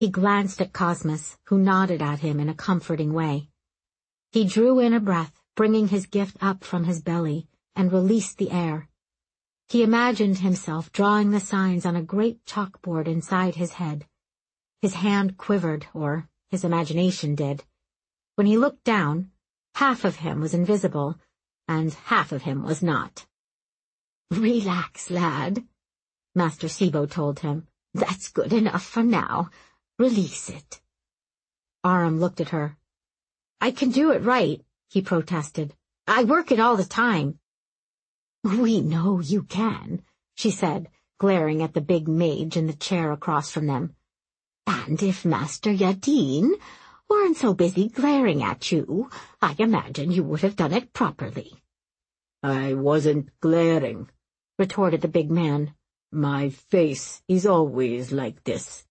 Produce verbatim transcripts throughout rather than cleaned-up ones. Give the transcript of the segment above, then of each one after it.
He glanced at Cosmas, who nodded at him in a comforting way. He drew in a breath, bringing his gift up from his belly, and released the air. He imagined himself drawing the signs on a great chalkboard inside his head. His hand quivered, or his imagination did. When he looked down, half of him was invisible, and half of him was not. "Relax, lad," Master Sibo told him. "That's good enough for now. Release it." Aram looked at her. "I can do it right," he protested. "I work it all the time." "We know you can," she said, glaring at the big mage in the chair across from them. "And if Master Yadin weren't so busy glaring at you, I imagine you would have done it properly." "I wasn't glaring," retorted the big man. "My face is always like this."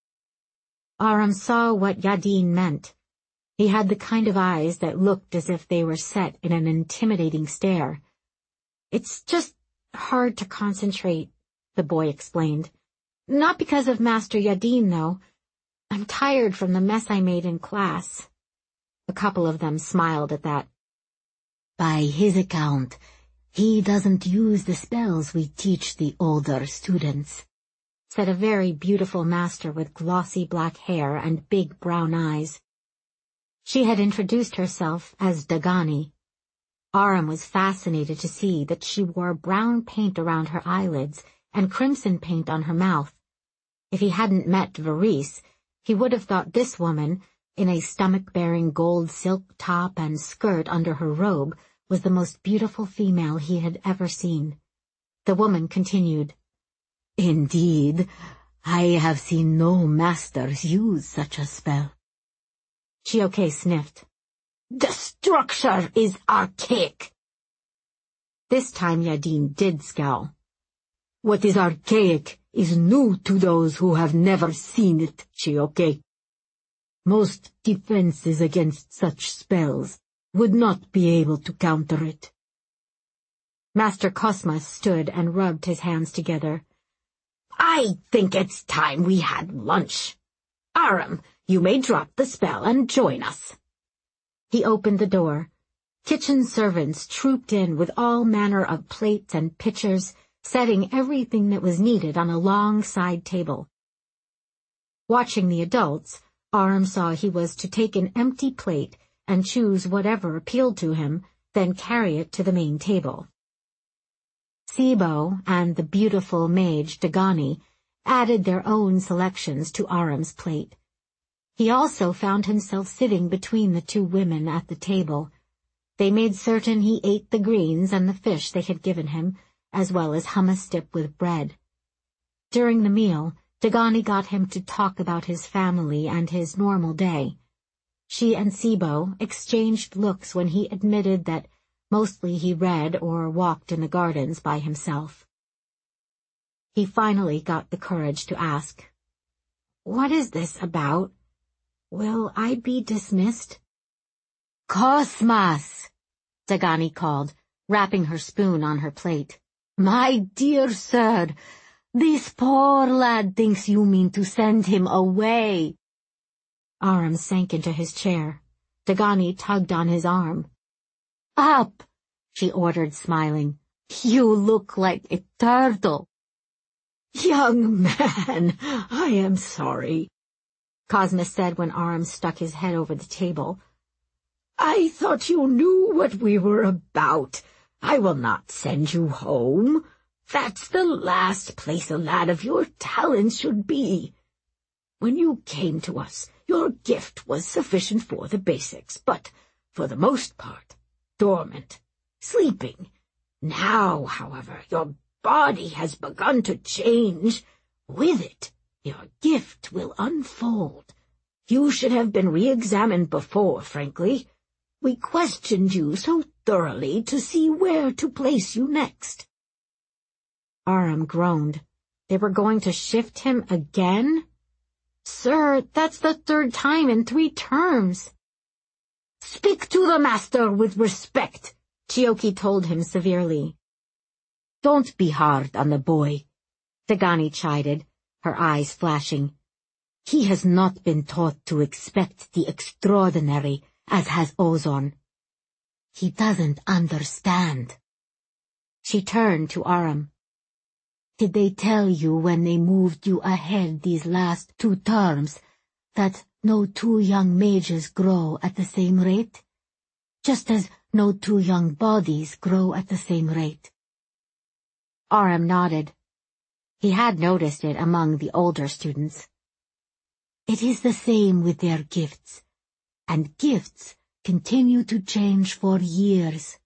Aram saw what Yadin meant. He had the kind of eyes that looked as if they were set in an intimidating stare. "It's just hard to concentrate," the boy explained. "Not because of Master Yadin, though. I'm tired from the mess I made in class." A couple of them smiled at that. "By his account, he doesn't use the spells we teach the older students," said a very beautiful master with glossy black hair and big brown eyes. She had introduced herself as Dagani. Aram was fascinated to see that she wore brown paint around her eyelids and crimson paint on her mouth. If he hadn't met Varese, he would have thought this woman, in a stomach-bearing gold silk top and skirt under her robe, was the most beautiful female he had ever seen. The woman continued, "Indeed, I have seen no masters use such a spell." Chioke sniffed. "The structure is archaic." This time Yadin did scowl. "What is archaic is new to those who have never seen it, Chioke. Most defenses against such spells would not be able to counter it." Master Cosmas stood and rubbed his hands together. "I think it's time we had lunch. Aram, you may drop the spell and join us." He opened the door. Kitchen servants trooped in with all manner of plates and pitchers, setting everything that was needed on a long side table. Watching the adults, Aram saw he was to take an empty plate and choose whatever appealed to him, then carry it to the main table. Sibo and the beautiful mage Dagani added their own selections to Aram's plate. He also found himself sitting between the two women at the table. They made certain he ate the greens and the fish they had given him, as well as hummus dip with bread. During the meal, Dagani got him to talk about his family and his normal day. She and Sibo exchanged looks when he admitted that mostly he read or walked in the gardens by himself. He finally got the courage to ask, "What is this about? Will I be dismissed?" "Cosmas!" Dagani called, rapping her spoon on her plate. "My dear sir, this poor lad thinks you mean to send him away." Aram sank into his chair. Dagani tugged on his arm. "Up," she ordered, smiling. "You look like a turtle." "Young man, I am sorry," Cosmas said when Aram stuck his head over the table. "I thought you knew what we were about. I will not send you home. That's the last place a lad of your talents should be. When you came to us, your gift was sufficient for the basics, but, for the most part, dormant, sleeping. Now, however, your body has begun to change. With it, your gift will unfold. You should have been re-examined before, frankly. We questioned you so thoroughly to see where to place you next." Aram groaned. They were going to shift him again? "Sir, that's the third time in three terms." "Speak to the master with respect," Chioke told him severely. "Don't be hard on the boy," Dagani chided, her eyes flashing. He has not been taught to expect the extraordinary, as has Ozon. He doesn't understand. She turned to Aram. Did they tell you when they moved you ahead these last two terms that no two young mages grow at the same rate? Just as no two young bodies grow at the same rate. Aram nodded. He had noticed it among the older students. It is the same with their gifts, and gifts continue to change for years.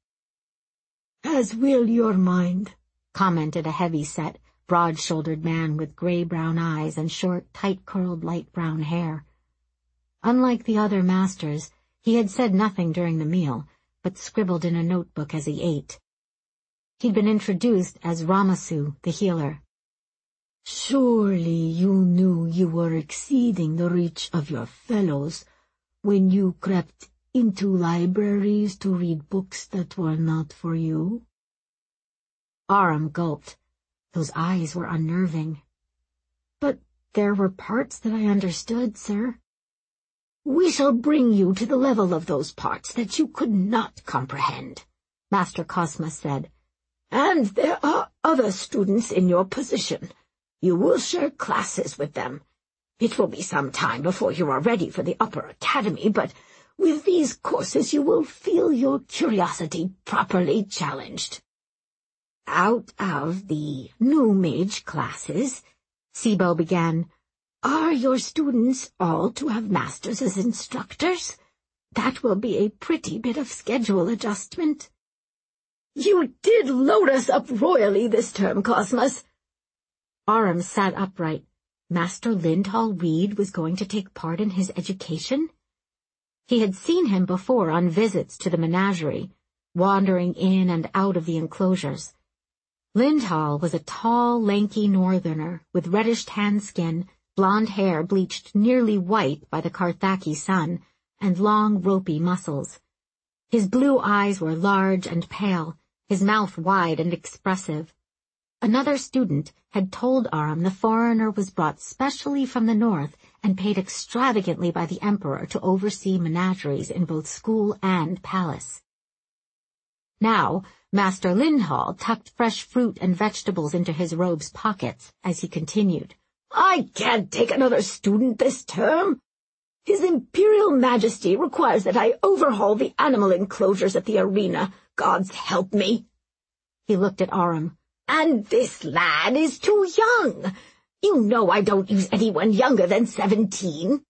As will your mind, commented a heavy-set, broad-shouldered man with gray-brown eyes and short, tight-curled light brown hair. Unlike the other masters, he had said nothing during the meal, but scribbled in a notebook as he ate. He'd been introduced as Ramasu, the healer. Surely you knew you were exceeding the reach of your fellows when you crept into libraries to read books that were not for you? Aram gulped. Those eyes were unnerving. But there were parts that I understood, sir. We shall bring you to the level of those parts that you could not comprehend, Master Cosmas said. And there are other students in your position. You will share classes with them. It will be some time before you are ready for the upper academy, but with these courses you will feel your curiosity properly challenged. Out of the new mage classes, Sibo began, are your students all to have masters as instructors? That will be a pretty bit of schedule adjustment. You did load us up royally this term, Cosmas. Aram sat upright. Master Lindhall Reed was going to take part in his education? He had seen him before on visits to the menagerie, wandering in and out of the enclosures. Lindhall was a tall, lanky northerner with reddish-tan skin, blonde hair bleached nearly white by the Carthaki sun, and long, ropey muscles. His blue eyes were large and pale, his mouth wide and expressive. Another student had told Aram the foreigner was brought specially from the north and paid extravagantly by the emperor to oversee menageries in both school and palace. Now, Master Lindhall tucked fresh fruit and vegetables into his robe's pockets as he continued. I can't take another student this term. His Imperial Majesty requires that I overhaul the animal enclosures at the arena. Gods help me. He looked at Aram. And this lad is too young. You know I don't use anyone younger than seventeen.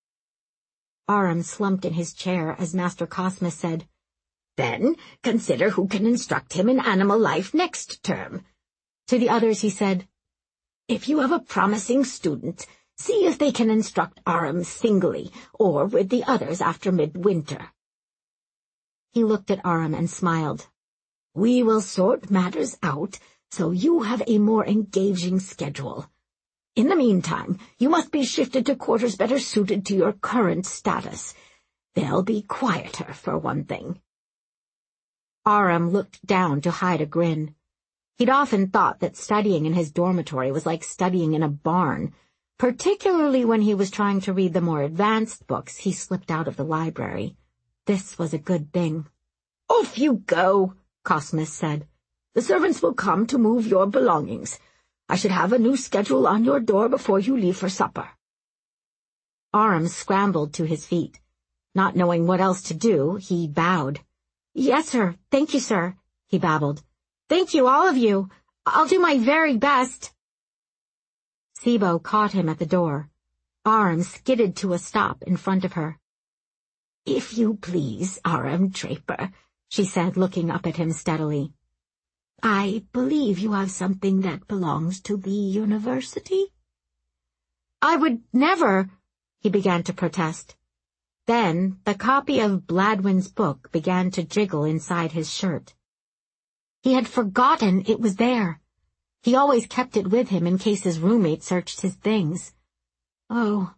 Aram slumped in his chair as Master Cosmas said, Then consider who can instruct him in animal life next term. To the others he said, If you have a promising student, see if they can instruct Aram singly or with the others after midwinter. He looked at Aram and smiled. We will sort matters out so you have a more engaging schedule. In the meantime, you must be shifted to quarters better suited to your current status. They'll be quieter, for one thing. Aram looked down to hide a grin. He'd often thought that studying in his dormitory was like studying in a barn, particularly when he was trying to read the more advanced books he slipped out of the library. This was a good thing. Off you go, Cosmas said. The servants will come to move your belongings. I should have a new schedule on your door before you leave for supper. Aram scrambled to his feet. Not knowing what else to do, he bowed. Yes, sir. Thank you, sir, he babbled. Thank you, all of you. I'll do my very best. Sibo caught him at the door. Aram skidded to a stop in front of her. If you please, Aram Draper, she said, looking up at him steadily. I believe you have something that belongs to the university? I would never, he began to protest. Then the copy of Bladwin's book began to jiggle inside his shirt. He had forgotten it was there. He always kept it with him in case his roommate searched his things. Oh,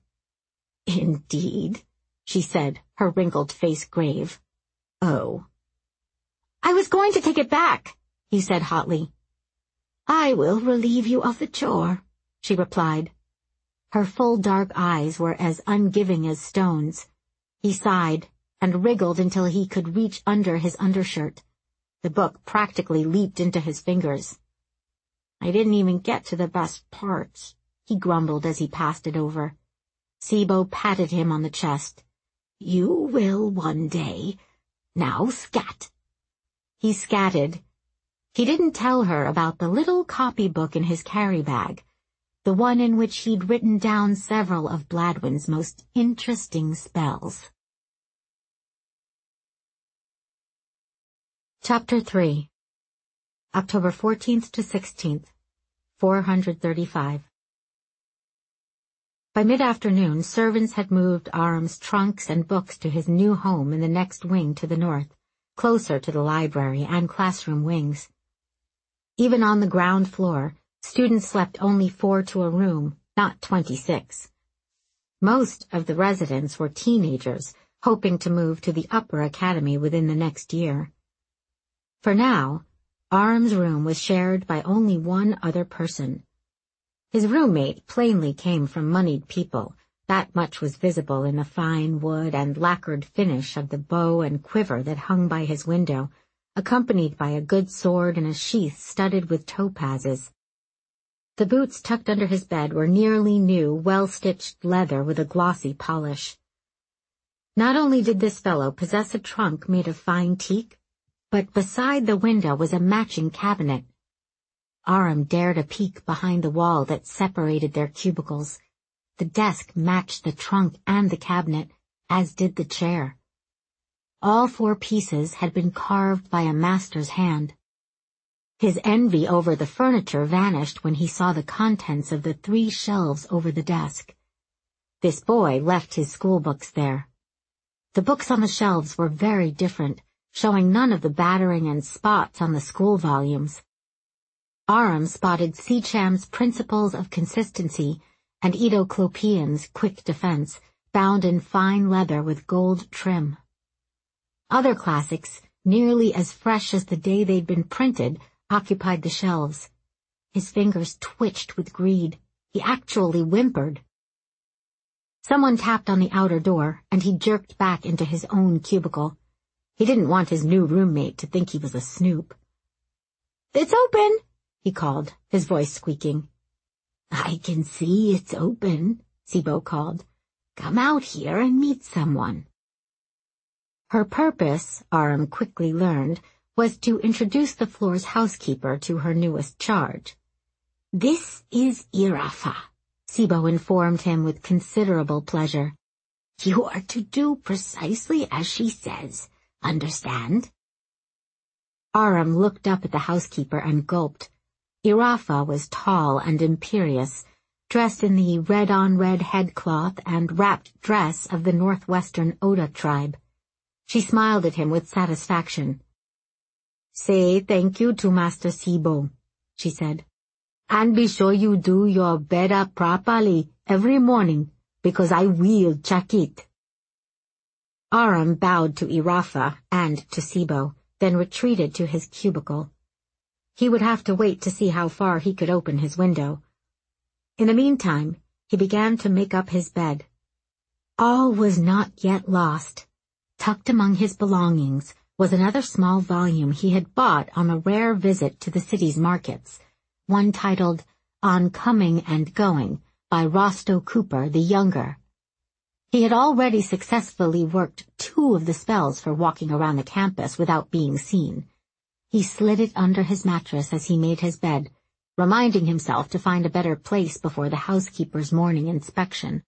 indeed, she said, her wrinkled face grave. Oh. I was going to take it back, he said hotly. I will relieve you of the chore, she replied. Her full dark eyes were as ungiving as stones. He sighed and wriggled until he could reach under his undershirt. The book practically leaped into his fingers. "I didn't even get to the best parts," he grumbled as he passed it over. Sibo patted him on the chest. "You will one day. Now scat." He scatted. He didn't tell her about the little copybook in his carry-bag, the one in which he'd written down several of Bladwin's most interesting spells. Chapter three. October fourteenth to sixteenth, four hundred thirty-five. By mid-afternoon, servants had moved Aram's trunks and books to his new home in the next wing to the north, closer to the library and classroom wings. Even on the ground floor, students slept only four to a room, not twenty-six. Most of the residents were teenagers, hoping to move to the upper academy within the next year. For now, Aram's room was shared by only one other person. His roommate plainly came from moneyed people. That much was visible in the fine wood and lacquered finish of the bow and quiver that hung by his window, accompanied by a good sword and a sheath studded with topazes. The boots tucked under his bed were nearly new, well-stitched leather with a glossy polish. Not only did this fellow possess a trunk made of fine teak, but beside the window was a matching cabinet. Aram dared a peek behind the wall that separated their cubicles. The desk matched the trunk and the cabinet, as did the chair. All four pieces had been carved by a master's hand. His envy over the furniture vanished when he saw the contents of the three shelves over the desk. This boy left his schoolbooks there. The books on the shelves were very different, showing none of the battering and spots on the school volumes. Aram spotted Secham's Principles of Consistency and Edo Clopian's Quick Defense, bound in fine leather with gold trim. Other classics, nearly as fresh as the day they'd been printed, occupied the shelves. His fingers twitched with greed. He actually whimpered. Someone tapped on the outer door, and he jerked back into his own cubicle. He didn't want his new roommate to think he was a snoop. "It's open," he called, his voice squeaking. "I can see it's open," Sibo called. "Come out here and meet someone." Her purpose, Aram quickly learned, was to introduce the floor's housekeeper to her newest charge. "This is Irafa," Sibo informed him with considerable pleasure. "You are to do precisely as she says. Understand?" Aram looked up at the housekeeper and gulped. Irafa was tall and imperious, dressed in the red-on-red headcloth and wrapped dress of the northwestern Oda tribe. She smiled at him with satisfaction. "Say thank you to Master Sibo," she said. "And be sure you do your beda properly every morning, because I will check it." Aram bowed to Irafa and to Sibo, then retreated to his cubicle. He would have to wait to see how far he could open his window. In the meantime, he began to make up his bed. All was not yet lost. Tucked among his belongings was another small volume he had bought on a rare visit to the city's markets, one titled On Coming and Going by Rosto Cooper the Younger. He had already successfully worked two of the spells for walking around the campus without being seen. He slid it under his mattress as he made his bed, reminding himself to find a better place before the housekeeper's morning inspection.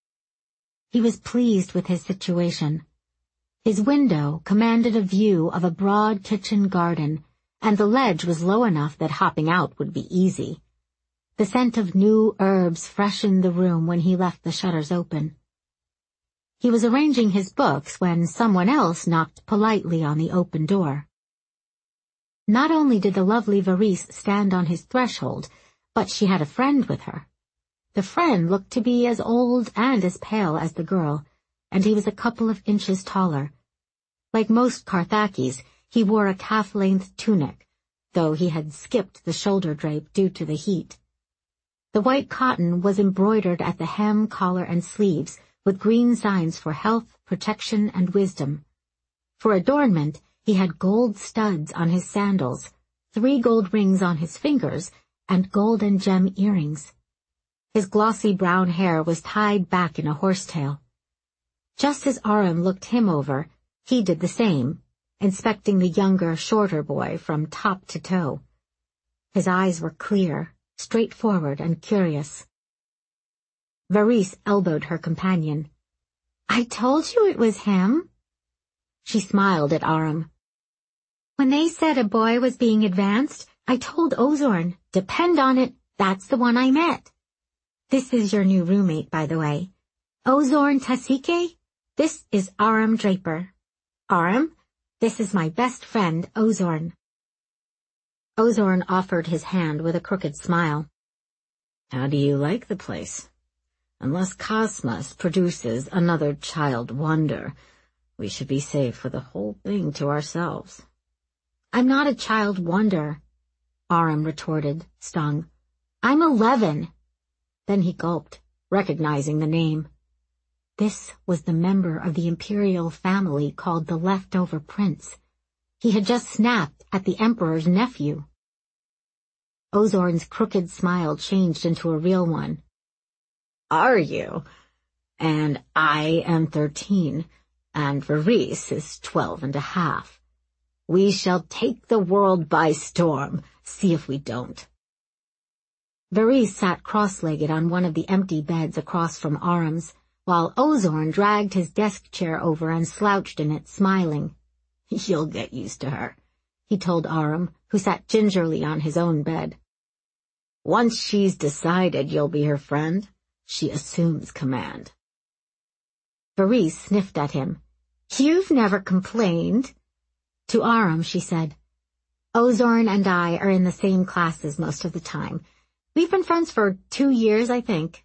He was pleased with his situation. His window commanded a view of a broad kitchen garden, and the ledge was low enough that hopping out would be easy. The scent of new herbs freshened the room when he left the shutters open. He was arranging his books when someone else knocked politely on the open door. Not only did the lovely Varese stand on his threshold, but she had a friend with her. The friend looked to be as old and as pale as the girl, and he was a couple of inches taller. Like most Carthakis, he wore a calf-length tunic, though he had skipped the shoulder drape due to the heat. The white cotton was embroidered at the hem, collar, and sleeves with green signs for health, protection, and wisdom. For adornment, he had gold studs on his sandals, three gold rings on his fingers, and gold and gem earrings. His glossy brown hair was tied back in a horsetail. Just as Aram looked him over, he did the same, inspecting the younger, shorter boy from top to toe. His eyes were clear, straightforward, and curious. Varese elbowed her companion. "I told you it was him." She smiled at Aram. "When they said a boy was being advanced, I told Ozorn, depend on it, that's the one I met. This is your new roommate, by the way. Ozorn Tasike, this is Aram Draper. Aram, this is my best friend, Ozorn." Ozorn offered his hand with a crooked smile. "How do you like the place? Unless Cosmos produces another child wonder, we should be safe with the whole thing to ourselves." "I'm not a child wonder," Aram retorted, stung. "I'm eleven." Then he gulped, recognizing the name. This was the member of the imperial family called the Leftover Prince. He had just snapped at the Emperor's nephew. Ozorn's crooked smile changed into a real one. "Are you? And I am thirteen, and Varese is twelve and a half. We shall take the world by storm, see if we don't." Varese sat cross-legged on one of the empty beds across from Aram's, while Ozorn dragged his desk chair over and slouched in it, smiling. "You'll get used to her," he told Aram, who sat gingerly on his own bed. "Once she's decided you'll be her friend, she assumes command." Varese sniffed at him. "You've never complained." To Aram, she said, "Ozorn and I are in the same classes most of the time. We've been friends for two years, I think."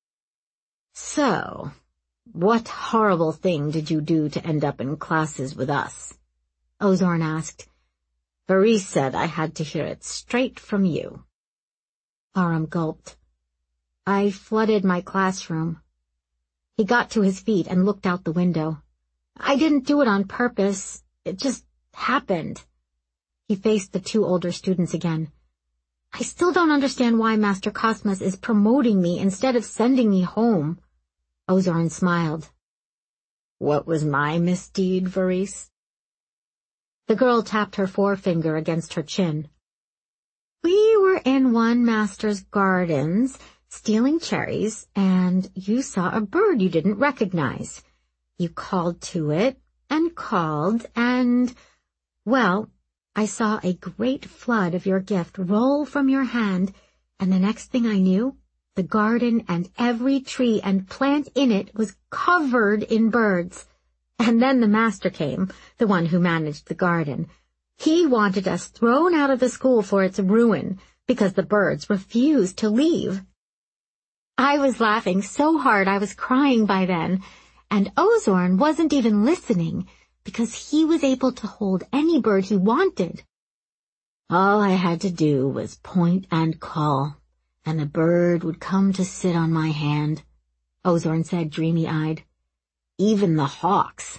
"So, what horrible thing did you do to end up in classes with us?" Ozorn asked. "Varese said I had to hear it straight from you." Aram gulped. "I flooded my classroom." He got to his feet and looked out the window. "I didn't do it on purpose. It just happened." He faced the two older students again. "I still don't understand why Master Cosmos is promoting me instead of sending me home." Ozorn smiled. "What was my misdeed, Varese?" The girl tapped her forefinger against her chin. "We were in one master's gardens, stealing cherries, and you saw a bird you didn't recognize. You called to it, and called, and, well, I saw a great flood of your gift roll from your hand, and the next thing I knew, the garden and every tree and plant in it was covered in birds. And then the master came, the one who managed the garden. He wanted us thrown out of the school for its ruin, because the birds refused to leave. I was laughing so hard I was crying by then, and Ozorn wasn't even listening, because he was able to hold any bird he wanted. All I had to do was point and call, and the bird would come to sit on my hand," Ozorn said, dreamy-eyed. "Even the hawks."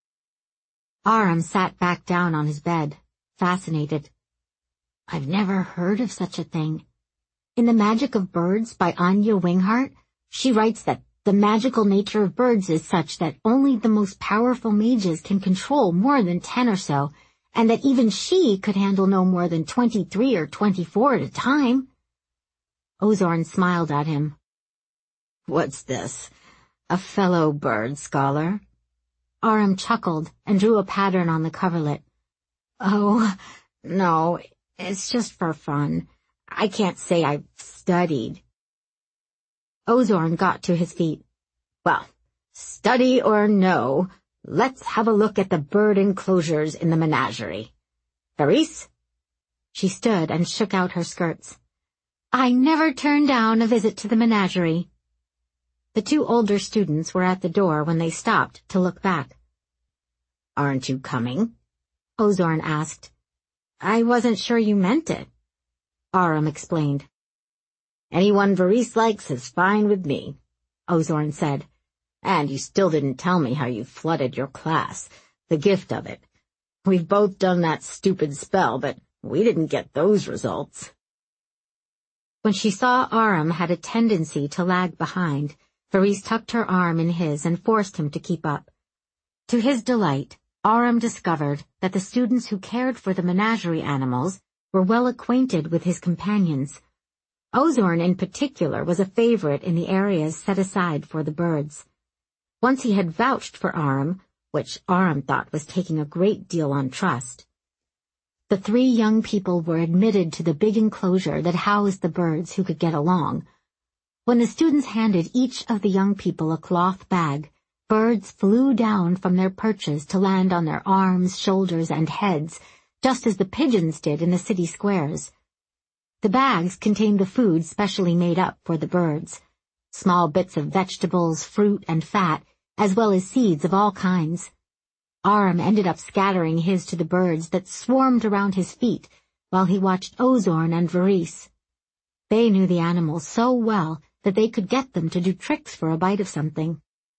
Aram sat back down on his bed, fascinated. "I've never heard of such a thing." In The Magic of Birds by Anya Wingehart, she writes that the magical nature of birds is such that only the most powerful mages can control more than ten or so, and that even she could handle no more than twenty-three or twenty-four at a time. Ozorn smiled at him. "What's this? A fellow bird scholar?" Aram chuckled and drew a pattern on the coverlet. "Oh, no, it's just for fun. I can't say I've studied." Ozorn got to his feet. "Well, study or no, let's have a look at the bird enclosures in the menagerie. Varese?" She stood and shook out her skirts. "I never turned down a visit to the menagerie." The two older students were at the door when they stopped to look back. "Aren't you coming?" Ozorn asked. "I wasn't sure you meant it," Aram explained. Anyone Varese likes is fine with me, Ozorn said. And you still didn't tell me how you flooded your class, the gift of it. We've both done that stupid spell, but we didn't get those results. When she saw Aram had a tendency to lag behind, Varese tucked her arm in his and forced him to keep up. To his delight, Aram discovered that the students who cared for the menagerie animals were well acquainted with his companions. Ozorn in particular was a favorite in the areas set aside for the birds. Once he had vouched for Aram, which Aram thought was taking a great deal on trust. The three young people were admitted to the big enclosure that housed the birds who could get along. When the students handed each of the young people a cloth bag, birds flew down from their perches to land on their arms, shoulders, and heads, just as the pigeons did in the city squares. The bags contained the food specially made up for the birds, small bits of vegetables, fruit, and fat, as well as seeds of all kinds. Aram ended up scattering his to the birds that swarmed around his feet while he watched Ozorn and Varese. They knew the animals so well that they could get them to do tricks for a bite of something.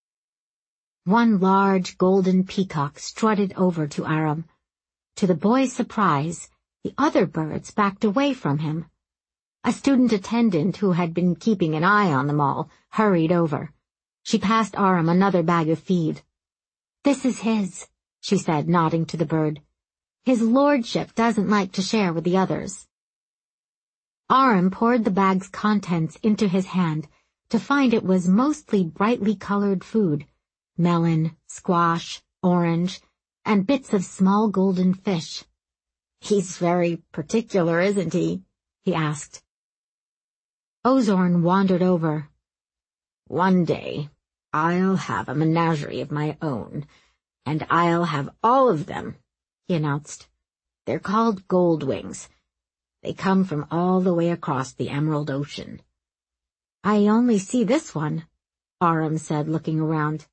One large golden peacock strutted over to Aram. To the boy's surprise, the other birds backed away from him. A student attendant who had been keeping an eye on them all hurried over. She passed Aram another bag of feed. "This is his," she said, nodding to the bird. "His lordship doesn't like to share with the others." Aram poured the bag's contents into his hand to find it was mostly brightly colored food, melon, squash, orange, and bits of small golden fish. "He's very particular, isn't he?" he asked. Ozorn wandered over. "One day, I'll have a menagerie of my own, and I'll have all of them," he announced. "They're called Goldwings. They come from all the way across the Emerald Ocean." "I only see this one," Aram said, looking around.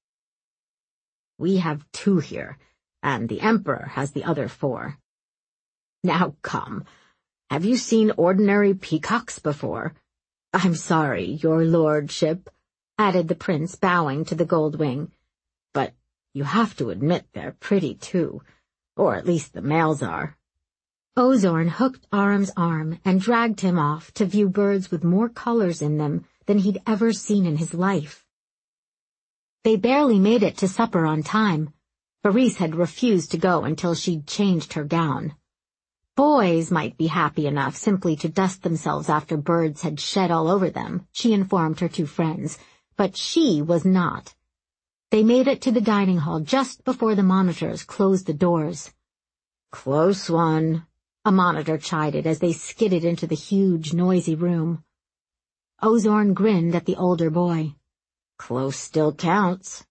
"We have two here, and the Emperor has the other four." "Now come, have you seen ordinary peacocks before?" "I'm sorry, your lordship," added the prince, bowing to the Goldwing. "But you have to admit they're pretty too, or at least the males are." Ozorn hooked Aram's arm and dragged him off to view birds with more colors in them than he'd ever seen in his life. They barely made it to supper on time. Varese had refused to go until she'd changed her gown. Boys might be happy enough simply to dust themselves after birds had shed all over them, she informed her two friends, but she was not. They made it to the dining hall just before the monitors closed the doors. "Close one," a monitor chided as they skidded into the huge, noisy room. Ozorn grinned at the older boy. "Close still counts."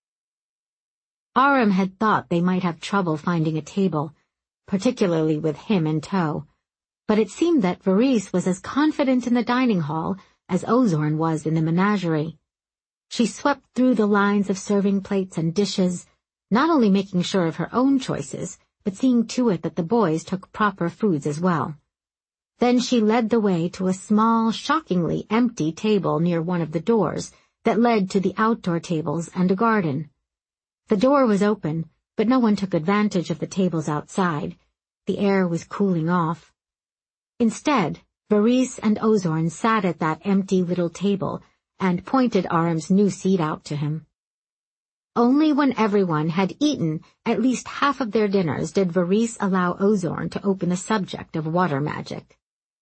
Aram had thought they might have trouble finding a table, particularly with him in tow, but it seemed that Varese was as confident in the dining hall as Ozorn was in the menagerie. She swept through the lines of serving plates and dishes, not only making sure of her own choices, but seeing to it that the boys took proper foods as well. Then she led the way to a small, shockingly empty table near one of the doors that led to the outdoor tables and a garden. The door was open, but no one took advantage of the tables outside. The air was cooling off. Instead, Varese and Ozorn sat at that empty little table and pointed Aram's new seat out to him. Only when everyone had eaten at least half of their dinners did Varese allow Ozorn to open the subject of water magic.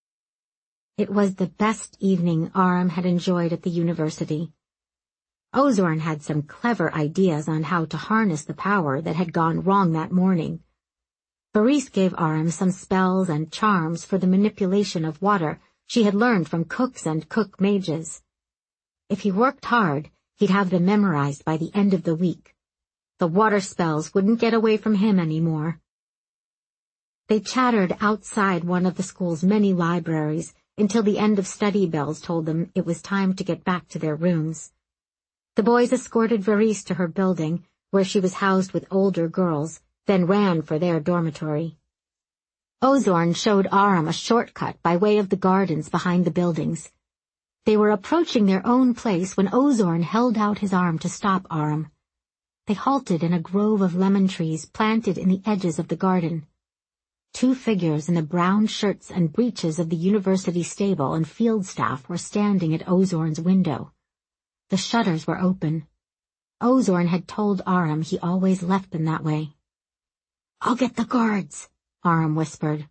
It was the best evening Aram had enjoyed at the university. Ozorn had some clever ideas on how to harness the power that had gone wrong that morning. Varese gave Aram some spells and charms for the manipulation of water she had learned from cooks and cook mages. If he worked hard, he'd have them memorized by the end of the week. The water spells wouldn't get away from him anymore. They chattered outside one of the school's many libraries until the end of study bells told them it was time to get back to their rooms. The boys escorted Varese to her building, where she was housed with older girls, then ran for their dormitory. Ozorn showed Aram a shortcut by way of the gardens behind the buildings. They were approaching their own place when Ozorn held out his arm to stop Aram. They halted in a grove of lemon trees planted in the edges of the garden. Two figures in the brown shirts and breeches of the university stable and field staff were standing at Ozorn's window. The shutters were open. Ozorn had told Aram he always left them that way. "I'll get the guards," Aram whispered.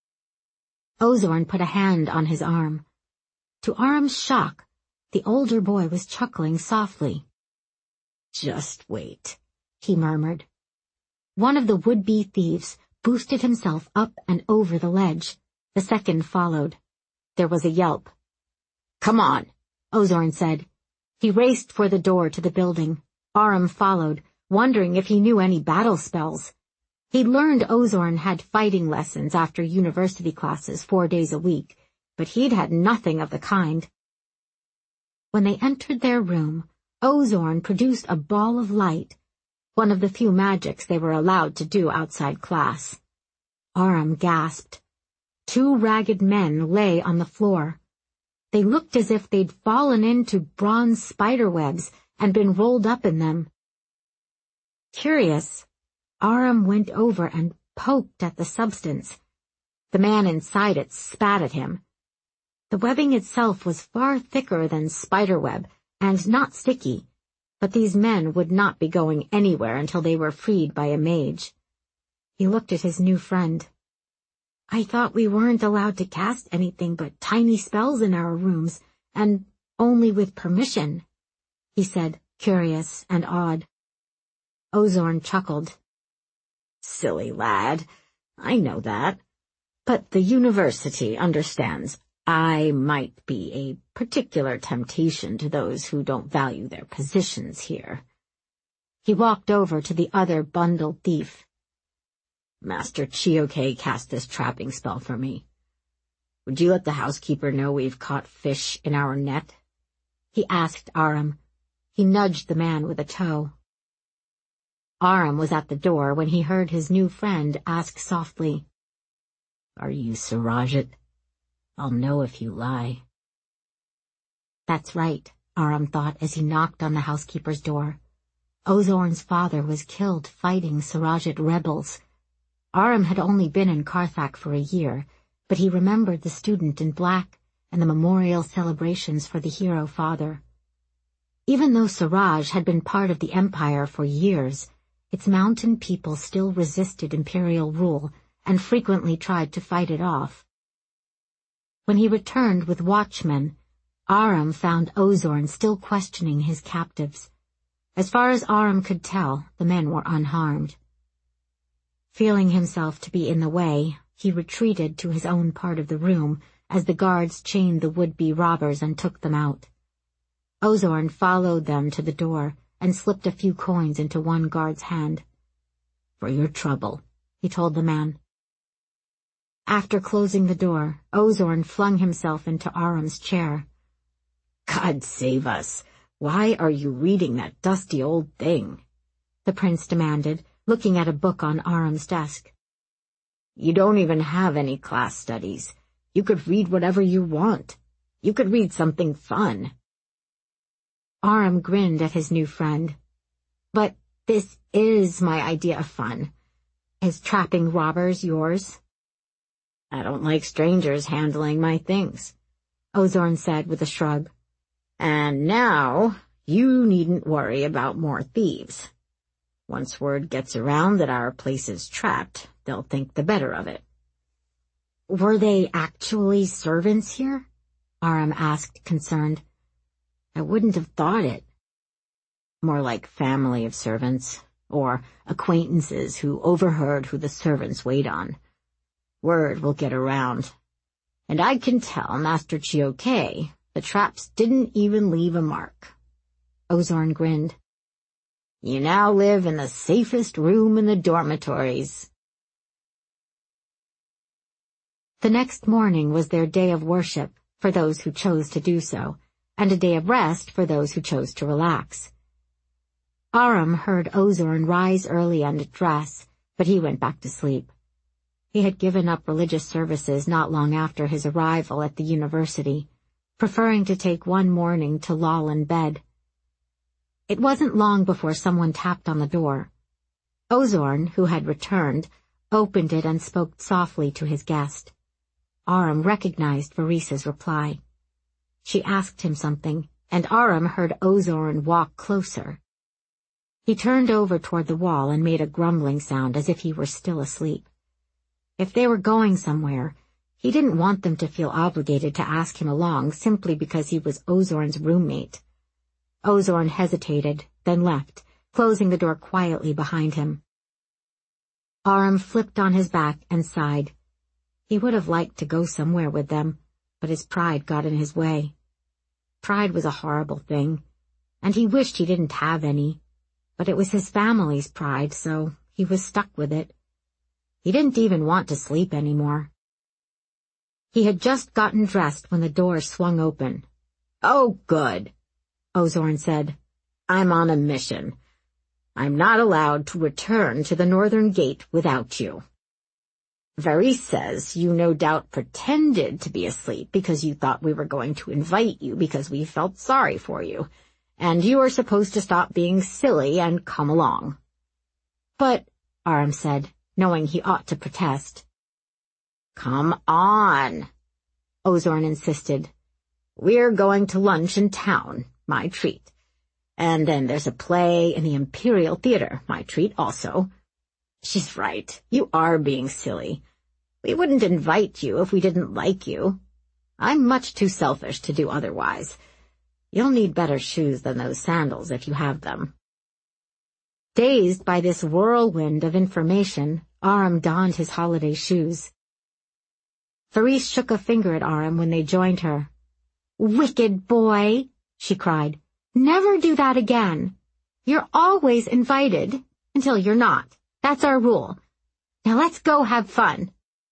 Ozorn put a hand on his arm. To Aram's shock, the older boy was chuckling softly. "Just wait," he murmured. One of the would-be thieves boosted himself up and over the ledge. The second followed. There was a yelp. "Come on," Ozorn said. He raced for the door to the building. Aram followed, wondering if he knew any battle spells. He'd learned Ozorn had fighting lessons after university classes four days a week, but he'd had nothing of the kind. When they entered their room, Ozorn produced a ball of light, one of the few magics they were allowed to do outside class. Aram gasped. Two ragged men lay on the floor. They looked as if they'd fallen into bronze spider webs and been rolled up in them. Curious, Aram went over and poked at the substance. The man inside it spat at him. The webbing itself was far thicker than spiderweb and not sticky, but these men would not be going anywhere until they were freed by a mage. He looked at his new friend. "I thought we weren't allowed to cast anything but tiny spells in our rooms, and only with permission," he said, curious and awed. Ozorn chuckled. "Silly lad, I know that. But the university understands I might be a particular temptation to those who don't value their positions here." He walked over to the other bundled thief. "Master Chioke cast this trapping spell for me. Would you let the housekeeper know we've caught fish in our net?" he asked Aram. He nudged the man with a toe. Aram was at the door when he heard his new friend ask softly, "Are you Surajit? I'll know if you lie." That's right, Aram thought as he knocked on the housekeeper's door. Ozorn's father was killed fighting Surajit rebels. Aram had only been in Karthak for a year, but he remembered the student in black and the memorial celebrations for the hero father. Even though Suraj had been part of the empire for years, its mountain people still resisted imperial rule and frequently tried to fight it off. When he returned with watchmen, Aram found Ozorn still questioning his captives. As far as Aram could tell, the men were unharmed. Feeling himself to be in the way, he retreated to his own part of the room as the guards chained the would-be robbers and took them out. Ozorn followed them to the door and slipped a few coins into one guard's hand. "For your trouble," he told the man. After closing the door, Ozorn flung himself into Aram's chair. "God save us! Why are you reading that dusty old thing?" the prince demanded, looking at a book on Aram's desk. "You don't even have any class studies. You could read whatever you want. You could read something fun." Aram grinned at his new friend. "But this is my idea of fun. Is trapping robbers yours?" "I don't like strangers handling my things," Ozorn said with a shrug. "And now, you needn't worry about more thieves. Once word gets around that our place is trapped, they'll think the better of it." "Were they actually servants here?" Aram asked, concerned. "I wouldn't have thought it." "More like family of servants, or acquaintances who overheard who the servants wait on. Word will get around. And I can tell Master Chioke the traps didn't even leave a mark." Ozorn grinned. "You now live in the safest room in the dormitories." The next morning was their day of worship, for those who chose to do so, and a day of rest for those who chose to relax. Aram heard Ozorn rise early and dress, but he went back to sleep. He had given up religious services not long after his arrival at the university. preferring to take one morning to loll in bed. It wasn't long before someone tapped on the door. Ozorn, who had returned, opened it and spoke softly to his guest. Aram recognized Varis's reply. She asked him something, and Aram heard Ozorn walk closer. He turned over toward the wall and made a grumbling sound as if he were still asleep. If they were going somewhere, he didn't want them to feel obligated to ask him along simply because he was Ozorn's roommate. Ozorn hesitated, then left, closing the door quietly behind him. Aram flipped on his back and sighed. He would have liked to go somewhere with them, but his pride got in his way. Pride was a horrible thing, and he wished he didn't have any, but it was his family's pride, so he was stuck with it. He didn't even want to sleep anymore. He had just gotten dressed when the door swung open. "Oh, good," Ozorn said. "I'm on a mission. I'm not allowed to return to the northern gate without you. Varis says you no doubt pretended to be asleep because you thought we were going to invite you because we felt sorry for you, and you are supposed to stop being silly and come along." "But," Aram said, knowing he ought to protest. "Come on," Ozorn insisted. "We're going to lunch in town, my treat. And then there's a play in the Imperial Theater, my treat also. She's right, you are being silly. We wouldn't invite you if we didn't like you. I'm much too selfish to do otherwise. You'll need better shoes than those sandals if you have them." Dazed by this whirlwind of information, Aram donned his holiday shoes. Varis shook a finger at Aram when they joined her. "Wicked boy," she cried. "Never do that again. You're always invited, until you're not. That's our rule. Now let's go have fun."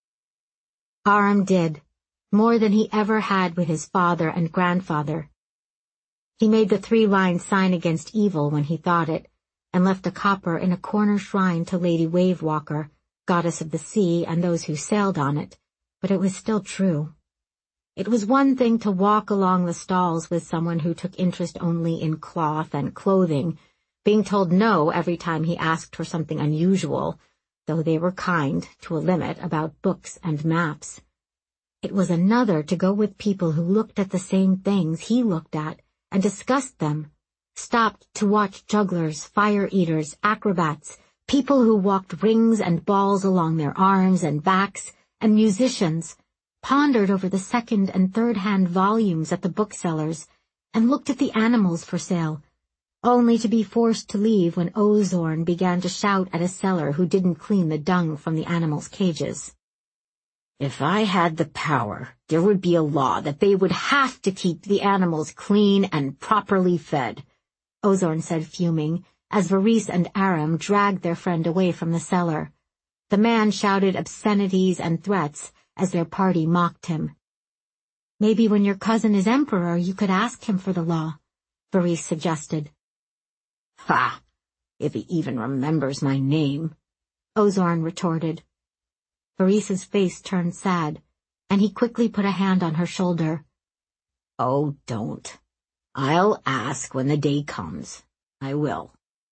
Aram did, more than he ever had with his father and grandfather. He made the three-line sign against evil when he thought it, and left a copper in a corner shrine to Lady Wavewalker, goddess of the sea and those who sailed on it, but it was still true. It was one thing to walk along the stalls with someone who took interest only in cloth and clothing, being told no every time he asked for something unusual, though they were kind, to a limit, about books and maps. It was another to go with people who looked at the same things he looked at and discussed them, stopped to watch jugglers, fire-eaters, acrobats, people who walked rings and balls along their arms and backs, and musicians, pondered over the second and third-hand volumes at the booksellers, and looked at the animals for sale, only to be forced to leave when Ozorn began to shout at a seller who didn't clean the dung from the animals' cages. "If I had the power, there would be a law that they would have to keep the animals clean and properly fed," Ozorn said, fuming, as Varis and Aram dragged their friend away from the cellar. The man shouted obscenities and threats as their party mocked him. "Maybe when your cousin is emperor you could ask him for the law," Varis suggested. "Ha! If he even remembers my name," Ozorn retorted. Varis's face turned sad, and he quickly put a hand on her shoulder. "Oh, don't. I'll ask when the day comes. I will."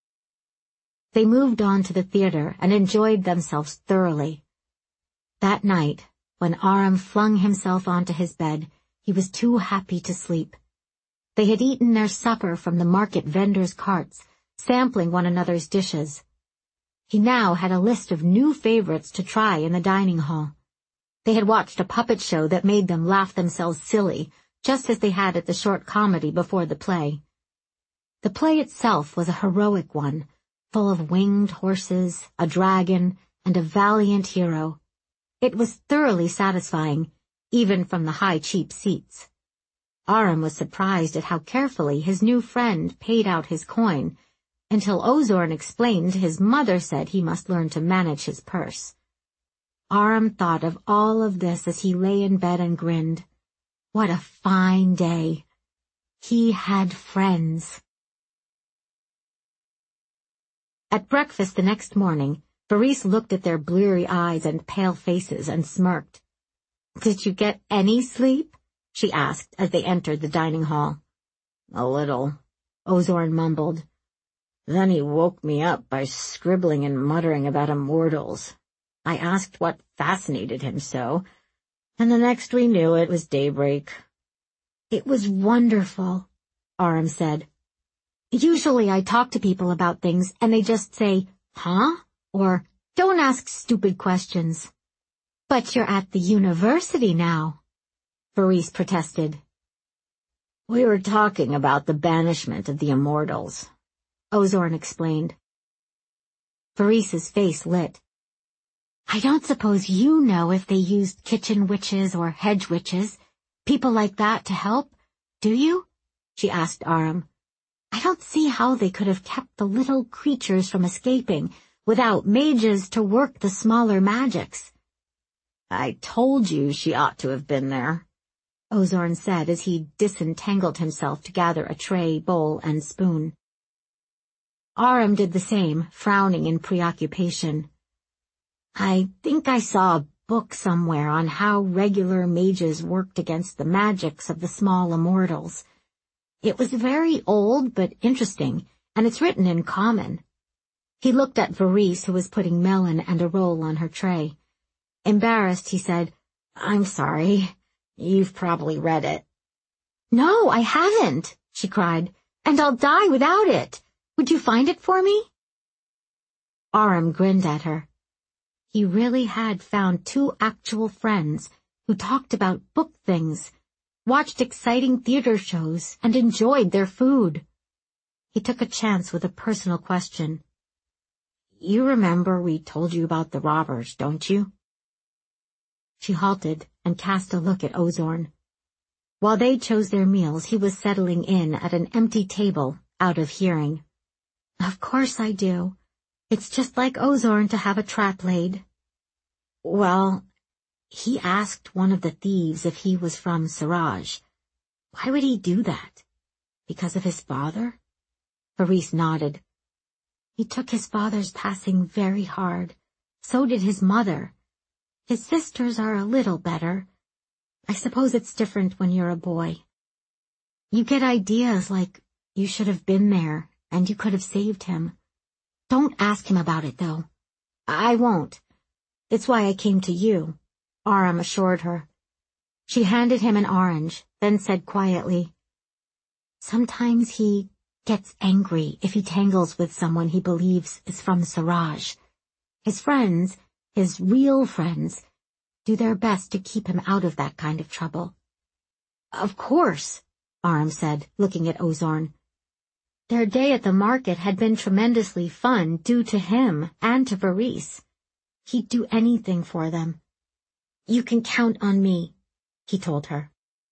They moved on to the theater and enjoyed themselves thoroughly. That night, when Aram flung himself onto his bed, he was too happy to sleep. They had eaten their supper from the market vendors' carts, sampling one another's dishes. He now had a list of new favorites to try in the dining hall. They had watched a puppet show that made them laugh themselves silly, just as they had at the short comedy before the play. The play itself was a heroic one, full of winged horses, a dragon, and a valiant hero. It was thoroughly satisfying, even from the high cheap seats. Aram was surprised at how carefully his new friend paid out his coin, until Ozorn explained his mother said he must learn to manage his purse. Aram thought of all of this as he lay in bed and grinned. What a fine day. He had friends. At breakfast the next morning, Varis looked at their bleary eyes and pale faces and smirked. "Did you get any sleep?" she asked as they entered the dining hall. "A little," Ozorn mumbled. "Then he woke me up by scribbling and muttering about immortals. I asked what fascinated him so, and the next we knew it was daybreak." "It was wonderful," Aram said. "Usually I talk to people about things and they just say, 'Huh?' or 'Don't ask stupid questions.'" "But you're at the university now," Varese protested. "We were talking about the banishment of the immortals," Ozorn explained. Varese's face lit. "I don't suppose you know if they used kitchen witches or hedge witches, people like that to help, do you?" she asked Aram. "I don't see how they could have kept the little creatures from escaping without mages to work the smaller magics." "I told you she ought to have been there," Ozorn said as he disentangled himself to gather a tray, bowl, and spoon. Aram did the same, frowning in preoccupation. "I think I saw a book somewhere on how regular mages worked against the magics of the small immortals. It was very old but interesting, and it's written in common." He looked at Varese, who was putting melon and a roll on her tray. Embarrassed, he said, "I'm sorry. You've probably read it." "No, I haven't," she cried, "and I'll die without it. Would you find it for me?" Aram grinned at her. He really had found two actual friends who talked about book things, watched exciting theater shows, and enjoyed their food. He took a chance with a personal question. "You remember we told you about the robbers, don't you?" She halted and cast a look at Ozorn. While they chose their meals, he was settling in at an empty table, out of hearing. "Of course I do. It's just like Ozorn to have a trap laid." "Well, he asked one of the thieves if he was from Siraj. Why would he do that? Because of his father?" Varese nodded. "He took his father's passing very hard. So did his mother. His sisters are a little better. I suppose it's different when you're a boy. You get ideas like you should have been there and you could have saved him. Don't ask him about it, though." "I won't. It's why I came to you," Aram assured her. She handed him an orange, then said quietly, "Sometimes he gets angry if he tangles with someone he believes is from Siraj. His friends, his real friends, do their best to keep him out of that kind of trouble." "Of course," Aram said, looking at Ozorn. Their day at the market had been tremendously fun due to him and to Varese. He'd do anything for them. "You can count on me," he told her.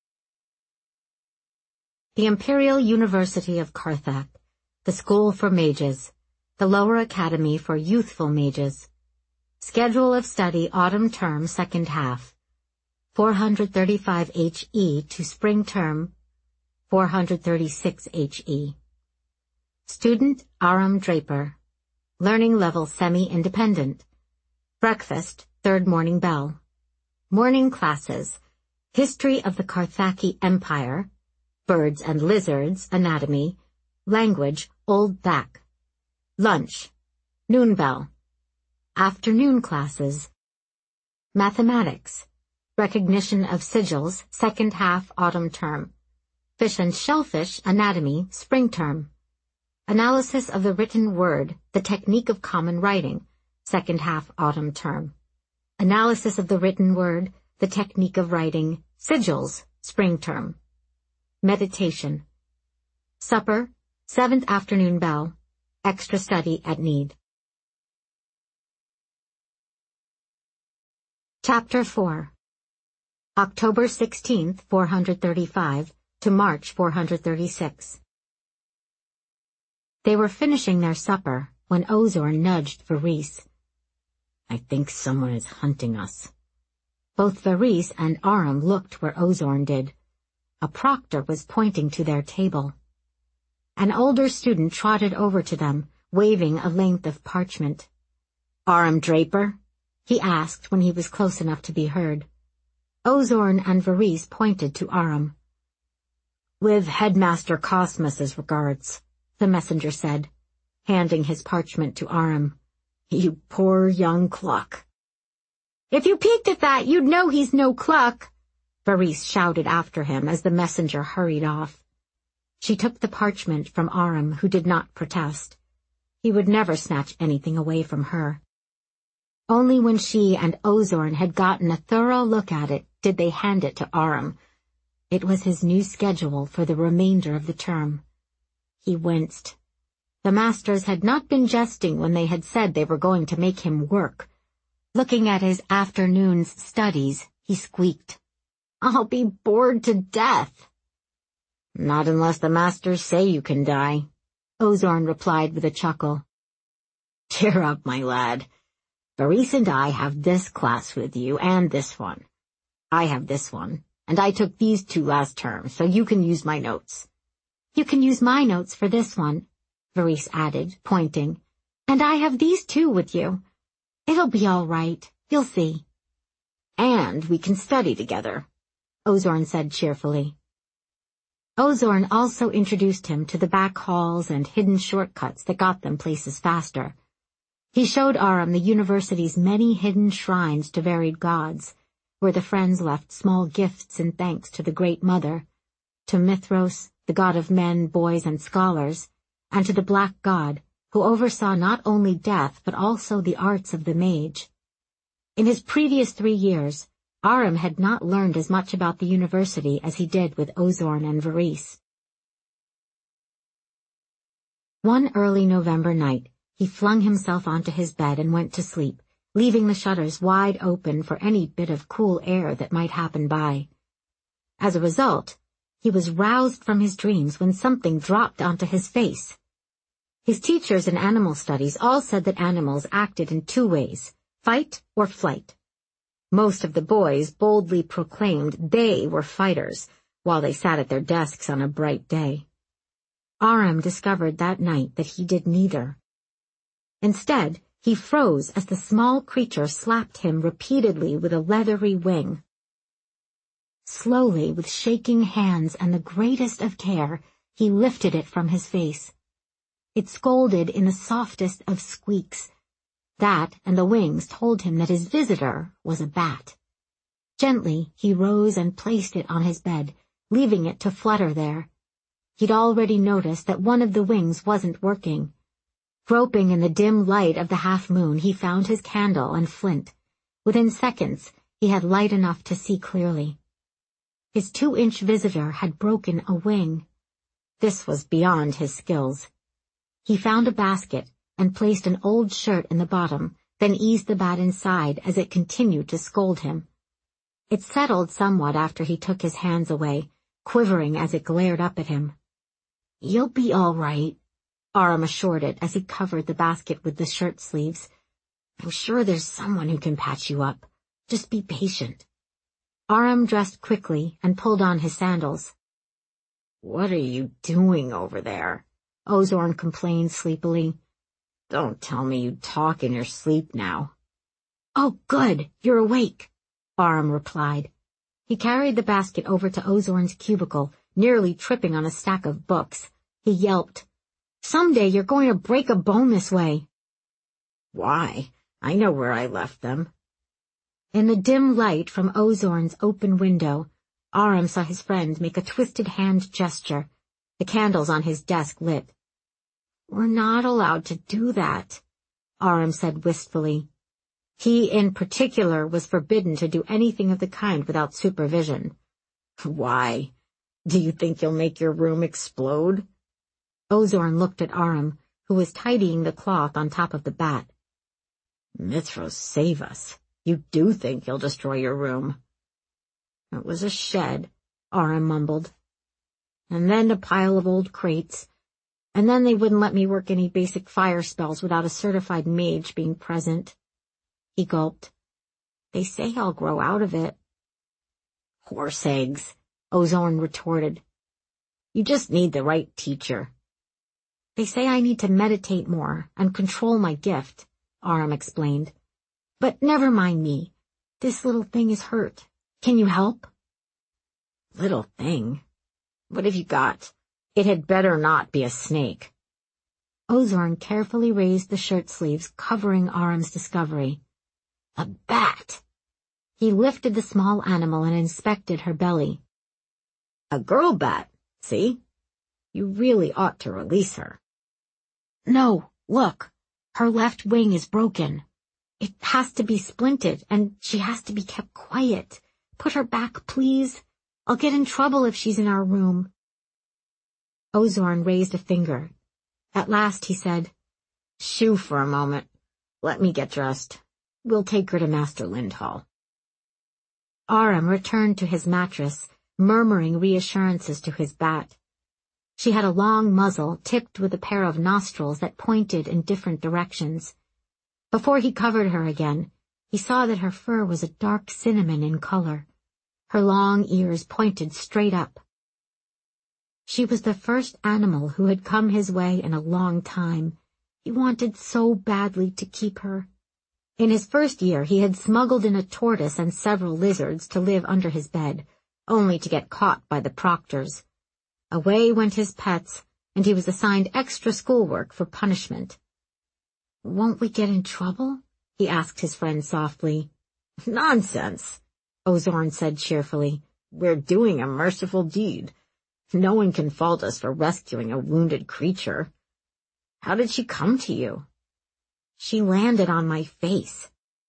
The Imperial University of Karthak, the School for Mages, the Lower Academy for Youthful Mages. Schedule of study autumn term second half. four hundred thirty-five H E to spring term, four hundred thirty-six H E. Student Aram Draper. Learning level semi-independent. Breakfast, third morning bell. Morning classes. History of the Karthaki Empire. Birds and lizards, anatomy. Language, Old Thak. Lunch. Noon bell. Afternoon classes. Mathematics. Recognition of sigils, second half autumn term. Fish and shellfish, anatomy, spring term. Analysis of the written word, the technique of common writing, second half autumn term. Analysis of the written word, the technique of writing, sigils, spring term. Meditation. Supper, seventh afternoon bell. Extra study at need. Chapter four. October sixteenth, four hundred thirty-five, to March four hundred thirty-six. They were finishing their supper when Ozorn nudged Varese. "I think someone is hunting us." Both Varese and Aram looked where Ozorn did. A proctor was pointing to their table. An older student trotted over to them, waving a length of parchment. "Aram Draper?" he asked when he was close enough to be heard. Ozorn and Varese pointed to Aram. "With Headmaster Cosmos's regards," the messenger said, handing his parchment to Aram. "You poor young cluck." "If you peeked at that, you'd know he's no cluck," Varese shouted after him as the messenger hurried off. She took the parchment from Aram, who did not protest. He would never snatch anything away from her. Only when she and Ozorn had gotten a thorough look at it did they hand it to Aram. It was his new schedule for the remainder of the term. He winced. The masters had not been jesting when they had said they were going to make him work. Looking at his afternoon's studies, he squeaked, "I'll be bored to death." "Not unless the masters say you can die," Ozorn replied with a chuckle. "Cheer up, my lad. Varese and I have this class with you, and this one. I have this one, and I took these two last term, so you can use my notes." "You can use my notes for this one," Varese added, pointing. "And I have these two with you. It'll be all right. You'll see." "And we can study together," Ozorn said cheerfully. Ozorn also introduced him to the back halls and hidden shortcuts that got them places faster. He showed Aram the university's many hidden shrines to varied gods, where the friends left small gifts in thanks to the Great Mother, to Mithros, the god of men, boys, and scholars, and to the Black God, who oversaw not only death but also the arts of the mage. In his previous three years, Aram had not learned as much about the university as he did with Ozorn and Varese. One early November night, he flung himself onto his bed and went to sleep, leaving the shutters wide open for any bit of cool air that might happen by. As a result, he was roused from his dreams when something dropped onto his face. His teachers in animal studies all said that animals acted in two ways, fight or flight. Most of the boys boldly proclaimed they were fighters while they sat at their desks on a bright day. Aram discovered that night that he did neither. Instead, he froze as the small creature slapped him repeatedly with a leathery wing. Slowly, with shaking hands and the greatest of care, he lifted it from his face. It scolded in the softest of squeaks. That and the wings told him that his visitor was a bat. Gently, he rose and placed it on his bed, leaving it to flutter there. He'd already noticed that one of the wings wasn't working. Groping in the dim light of the half-moon, he found his candle and flint. Within seconds, he had light enough to see clearly. His two-inch visitor had broken a wing. This was beyond his skills. He found a basket and placed an old shirt in the bottom, then eased the bat inside as it continued to scold him. It settled somewhat after he took his hands away, quivering as it glared up at him. "You'll be all right," Aram assured it as he covered the basket with the shirt sleeves. "I'm sure there's someone who can patch you up. Just be patient." Aram dressed quickly and pulled on his sandals. "What are you doing over there?" Ozorn complained sleepily. "Don't tell me you talk in your sleep now." "Oh, good, you're awake," Aram replied. He carried the basket over to Ozorn's cubicle, nearly tripping on a stack of books. He yelped, "Someday you're going to break a bone this way." "Why? I know where I left them." In the dim light from Ozorn's open window, Aram saw his friend make a twisted hand gesture. The candles on his desk lit. "We're not allowed to do that," Aram said wistfully. He, in particular, was forbidden to do anything of the kind without supervision. "Why? Do you think you'll make your room explode?" Ozorn looked at Aram, who was tidying the cloth on top of the bat. "Mithros, save us. You do think you'll destroy your room." "It was a shed," Aram mumbled. "And then a pile of old crates. And then they wouldn't let me work any basic fire spells without a certified mage being present." He gulped. "They say I'll grow out of it." "Horse eggs," Ozorn retorted. "You just need the right teacher." "They say I need to meditate more and control my gift," Aram explained. "But never mind me. This little thing is hurt. Can you help? Little thing. What have you got? It had better not be a snake. Ozorn carefully raised the shirt sleeves, covering Aram's discovery. A bat! He lifted the small animal and inspected her belly. A girl bat, see? You really ought to release her. No, look. Her left wing is broken. It has to be splinted, and she has to be kept quiet. Put her back, please. I'll get in trouble if she's in our room. Ozorn raised a finger. At last he said, Shoo for a moment. Let me get dressed. We'll take her to Master Lindhall. Aram returned to his mattress, murmuring reassurances to his bat. She had a long muzzle tipped with a pair of nostrils that pointed in different directions. Before he covered her again, he saw that her fur was a dark cinnamon in color. Her long ears pointed straight up. She was the first animal who had come his way in a long time. He wanted so badly to keep her. In his first year, he had smuggled in a tortoise and several lizards to live under his bed, only to get caught by the proctors. Away went his pets, and he was assigned extra schoolwork for punishment. "Won't we get in trouble?" he asked his friend softly. "Nonsense," Ozorn said cheerfully. "We're doing a merciful deed. No one can fault us for rescuing a wounded creature. How did she come to you?" "She landed on my face."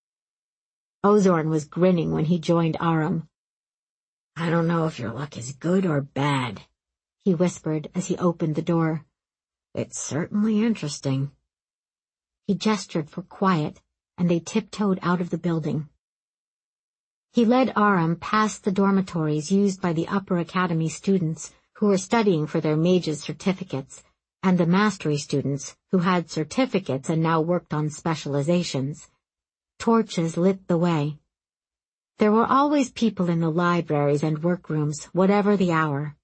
Ozorn was grinning when he joined Aram. "I don't know if your luck is good or bad," he whispered as he opened the door. "It's certainly interesting." He gestured for quiet, and they tiptoed out of the building. He led Aram past the dormitories used by the upper academy students who were studying for their mage's certificates, and the mastery students who had certificates and now worked on specializations. Torches lit the way. There were always people in the libraries and workrooms, whatever the hour.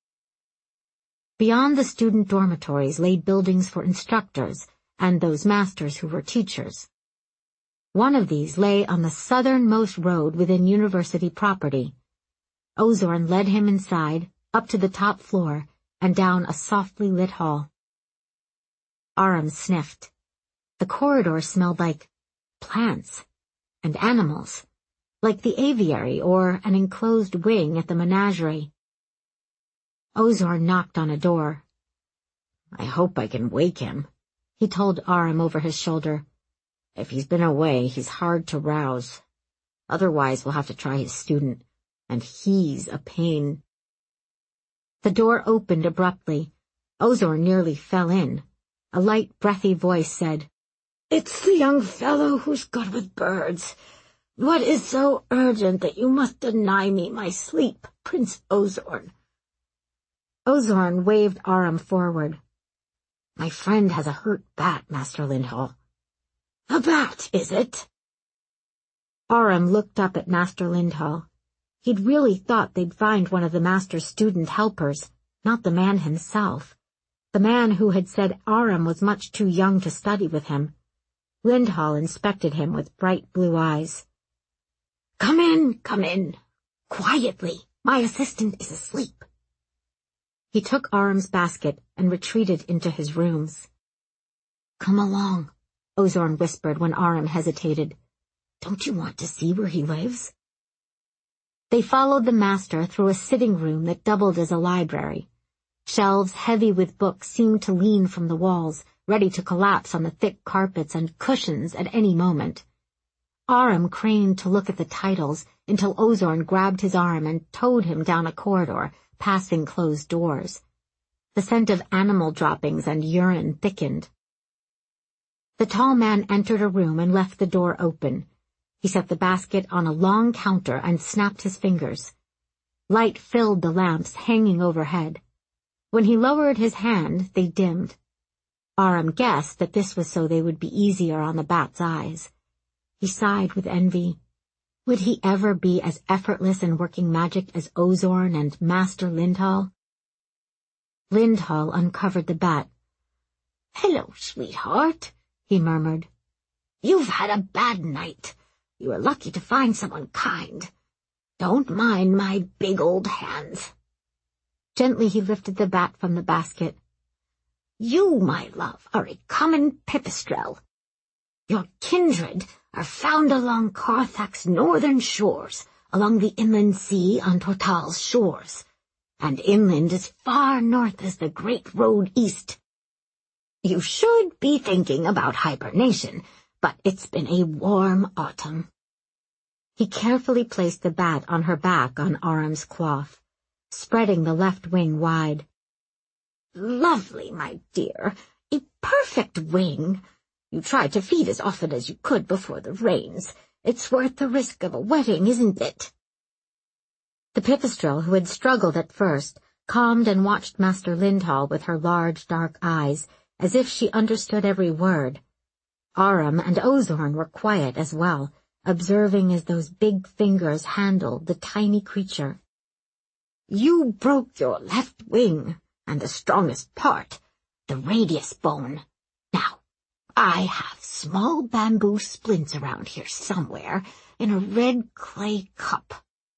Beyond the student dormitories lay buildings for instructors and those masters who were teachers. One of these lay on the southernmost road within university property. Ozorn led him inside, up to the top floor, and down a softly lit hall. Aram sniffed. The corridor smelled like plants and animals, like the aviary or an enclosed wing at the menagerie. Ozorn knocked on a door. "I hope I can wake him," he told Aram over his shoulder. "If he's been away, he's hard to rouse. Otherwise, we'll have to try his student, and he's a pain." The door opened abruptly. Ozorn nearly fell in. A light, breathy voice said, "It's the young fellow who's good with birds. What is so urgent that you must deny me my sleep, Prince Ozorn?" Ozorn waved Aram forward. "My friend has a hurt bat, Master Lindhall." "A bat, is it?" Aram looked up at Master Lindhall. He'd really thought they'd find one of the master's student helpers, not the man himself. The man who had said Aram was much too young to study with him. Lindhall inspected him with bright blue eyes. "Come in, come in. Quietly. My assistant is asleep." He took Aram's basket and retreated into his rooms. "Come along," Ozorn whispered when Aram hesitated. "Don't you want to see where he lives?" They followed the master through a sitting room that doubled as a library. Shelves heavy with books seemed to lean from the walls, ready to collapse on the thick carpets and cushions at any moment. Aram craned to look at the titles until Ozorn grabbed his arm and towed him down a corridor, passing closed doors. The scent of animal droppings and urine thickened. The tall man entered a room and left the door open. He set the basket on a long counter and snapped his fingers. Light filled the lamps hanging overhead. When he lowered his hand, they dimmed. Aram guessed that this was so they would be easier on the bat's eyes. He sighed with envy. Would he ever be as effortless in working magic as Ozorn and Master Lindhall? Lindhall uncovered the bat. "Hello, sweetheart," he murmured. "You've had a bad night. You were lucky to find someone kind. Don't mind my big old hands." Gently he lifted the bat from the basket. "You, my love, are a common pipistrelle. Your kindred are found along Carthag's northern shores, along the inland sea on Tortal's shores, and inland as far north as the great road east. You should be thinking about hibernation, but it's been a warm autumn." He carefully placed the bat on her back on Aram's cloth, spreading the left wing wide. "Lovely, my dear, a perfect wing. You tried to feed as often as you could before the rains. It's worth the risk of a wetting, isn't it?" The pipistrelle, who had struggled at first, calmed and watched Master Lindhall with her large dark eyes, as if she understood every word. Aram and Ozorn were quiet as well, observing as those big fingers handled the tiny creature. "You broke your left wing, and the strongest part, the radius bone. Now, I have small bamboo splints around here somewhere, in a red clay cup."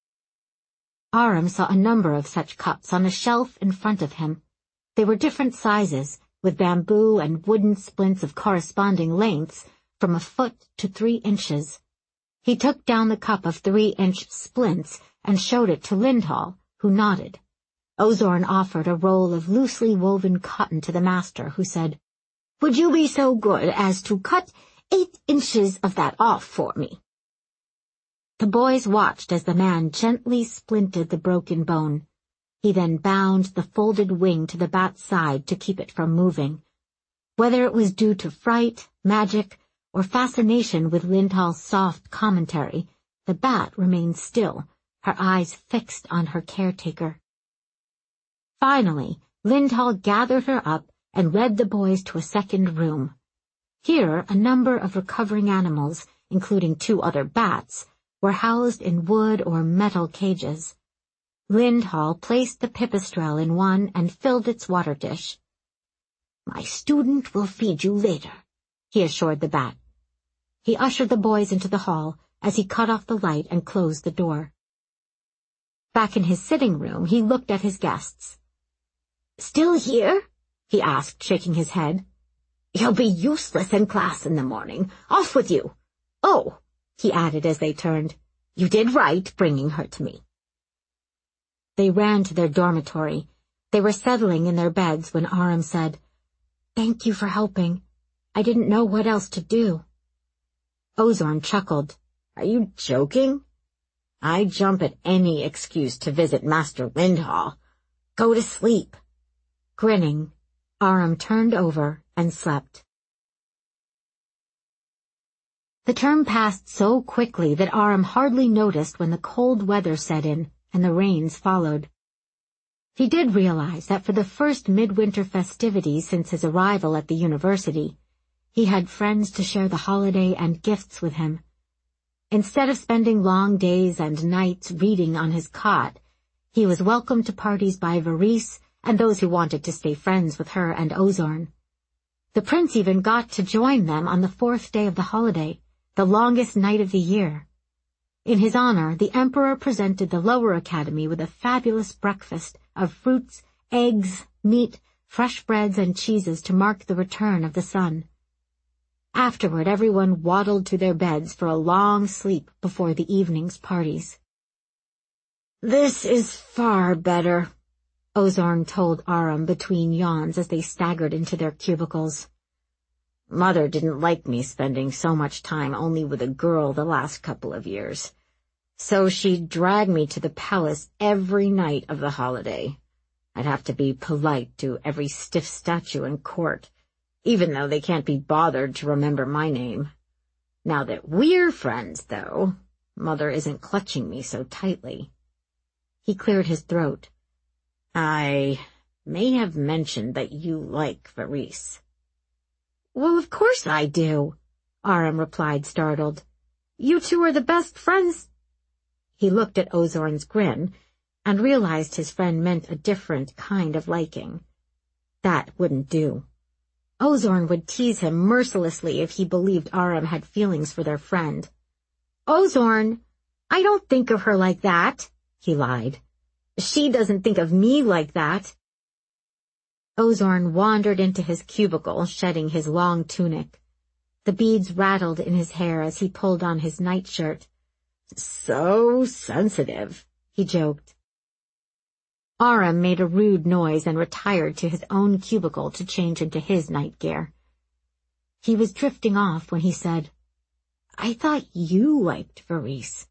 Aram saw a number of such cups on a shelf in front of him. They were different sizes, with bamboo and wooden splints of corresponding lengths from a foot to three inches. He took down the cup of three-inch splints and showed it to Lindhall, who nodded. Ozorn offered a roll of loosely woven cotton to the master, who said, "Would you be so good as to cut eight inches of that off for me?" The boys watched as the man gently splinted the broken bone. He then bound the folded wing to the bat's side to keep it from moving. Whether it was due to fright, magic, or fascination with Lindhall's soft commentary, the bat remained still, her eyes fixed on her caretaker. Finally, Lindhall gathered her up and led the boys to a second room. Here, a number of recovering animals, including two other bats, were housed in wood or metal cages. Lindhall placed the pipistrelle in one and filled its water dish. "My student will feed you later," he assured the bat. He ushered the boys into the hall as he cut off the light and closed the door. Back in his sitting room, he looked at his guests. "Still here?" he asked, shaking his head. "You'll be useless in class in the morning. Off with you. Oh," he added as they turned, "you did right bringing her to me." They ran to their dormitory. They were settling in their beds when Aram said, "Thank you for helping. I didn't know what else to do." Ozorn chuckled. "Are you joking? I'd jump at any excuse to visit Master Lindhall. Go to sleep." Grinning, Aram turned over and slept. The term passed so quickly that Aram hardly noticed when the cold weather set in and the rains followed. He did realize that for the first midwinter festivities since his arrival at the university, he had friends to share the holiday and gifts with him. Instead of spending long days and nights reading on his cot, he was welcomed to parties by Varese and those who wanted to stay friends with her and Ozorn. The prince even got to join them on the fourth day of the holiday, the longest night of the year. In his honor, the emperor presented the lower academy with a fabulous breakfast of fruits, eggs, meat, fresh breads, and cheeses to mark the return of the sun. Afterward, everyone waddled to their beds for a long sleep before the evening's parties. "This is far better," Ozorn told Aram between yawns as they staggered into their cubicles. "Mother didn't like me spending so much time only with a girl the last couple of years, so she dragged me to the palace every night of the holiday. I'd have to be polite to every stiff statue in court, even though they can't be bothered to remember my name. Now that we're friends, though, Mother isn't clutching me so tightly." He cleared his throat. "I may have mentioned that you like Varese." "Well, of course I do," Aram replied, startled. "You two are the best friends." He looked at Ozorn's grin and realized his friend meant a different kind of liking. That wouldn't do. Ozorn would tease him mercilessly if he believed Aram had feelings for their friend. "Ozorn, I don't think of her like that, he lied. She doesn't think of me like that. Ozorn wandered into his cubicle, shedding his long tunic. The beads rattled in his hair as he pulled on his nightshirt. So sensitive, he joked. Aram made a rude noise and retired to his own cubicle to change into his night gear. He was drifting off when he said, I thought you liked Varys.